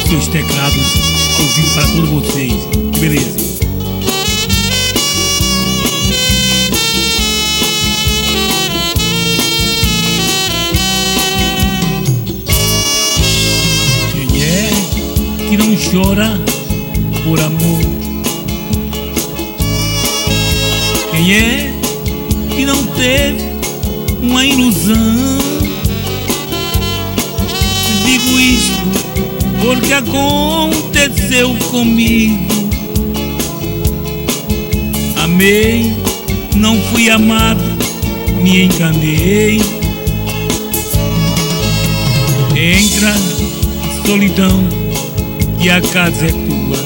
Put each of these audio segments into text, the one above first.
seus teclados ao vivo para todos vocês. Que beleza. Quem é que não chora por amor? Quem é que não teve uma ilusão? Digo isso porque aconteceu comigo. Amei, não fui amado, me enganei. Entra, solidão, que a casa é tua.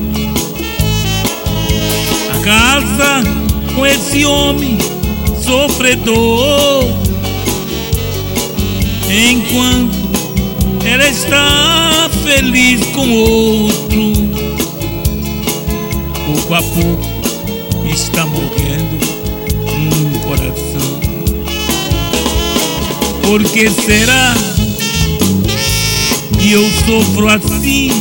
A casa com esse homem sofredor, enquanto ela está feliz com outro. Pouco a pouco está morrendo um coração. Por que será que eu sofro assim?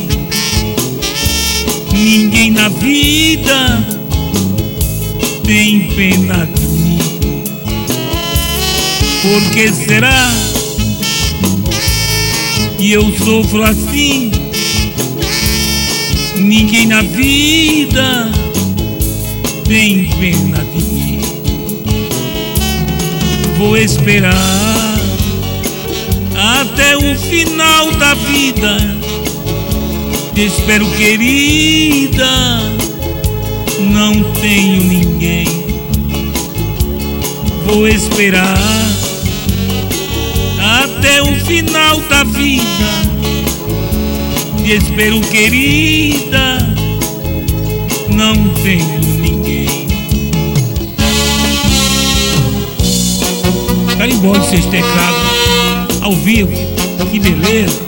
Ninguém na vida tem pena de mim. Por que será que eu sofro assim? Ninguém na vida tem pena de mim. Vou esperar até o final da vida. Te espero, querida, não tenho ninguém. Vou esperar até o final da vida. Te espero, querida, não tenho ninguém. Carimbó de seus teclados ao vivo, que beleza.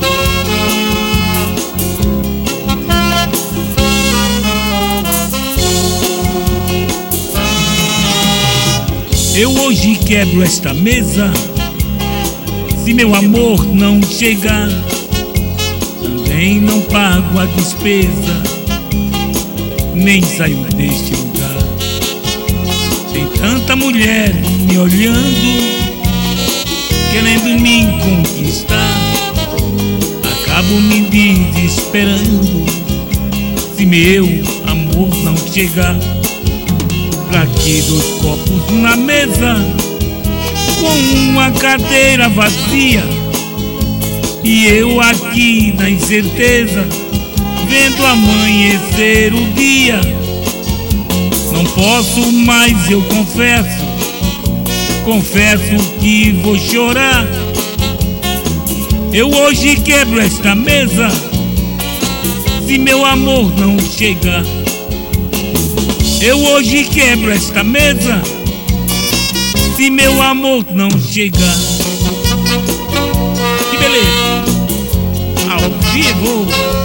Eu hoje quebro esta mesa, se meu amor não chegar. Também não pago a despesa, nem saio deste lugar. Tem tanta mulher me olhando, querendo me conquistar. Acabo me desesperando se meu amor não chegar. Pra que dois copos na mesa com uma cadeira vazia, e eu aqui na incerteza, vendo amanhecer o dia? Não posso mais, eu confesso que vou chorar. Eu hoje quebro esta mesa, se meu amor não chegar. Eu hoje quebro esta mesa, se meu amor não chegar. Que beleza, ao vivo.